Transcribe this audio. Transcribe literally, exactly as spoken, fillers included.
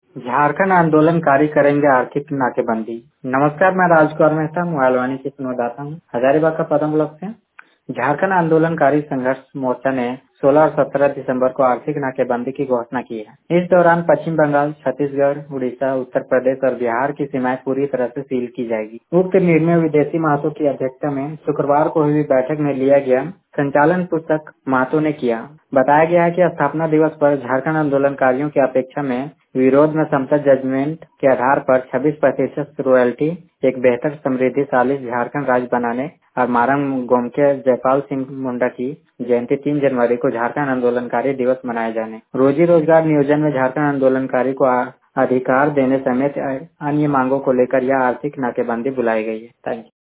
झारखंड आंदोलनकारी करेंगे आर्थिक नाकेबंदी। नमस्कार, मैं राजकुमार मेहता मोबाइल वाणी की संवाददाता हूँ हजारीबाग का पदम ब्लॉक से। झारखंड आंदोलनकारी संघर्ष मोर्चा ने सोलह और सत्रह दिसंबर को आर्थिक नाकेबंदी की घोषणा की है। इस दौरान पश्चिम बंगाल, छत्तीसगढ़, उड़ीसा, उत्तर प्रदेश और बिहार की सीमाएं पूरी तरह से सील की जाएगी। उक्त निर्णय विदेशी महतो की अध्यक्षता में शुक्रवार को हुई बैठक में लिया गया। संचालन पुस्तक महतो ने किया। बताया गया है कि स्थापना दिवस पर झारखंड आंदोलनकारियों की अपेक्षा में विरोध में समता जजमेंट के आधार पर छब्बीस प्रतिशत रॉयल्टी, एक बेहतर समृद्धिशाली झारखंड राज्य बनाने और मारंग गोमके जयपाल सिंह मुंडा की जयंती तीन जनवरी को झारखंड आंदोलनकारी दिवस मनाए जाने, रोजी रोजगार नियोजन में झारखंड आंदोलनकारी को अधिकार देने समेत अन्य मांगों को लेकर यह आर्थिक नाकेबंदी बुलाई गई है। Thank you.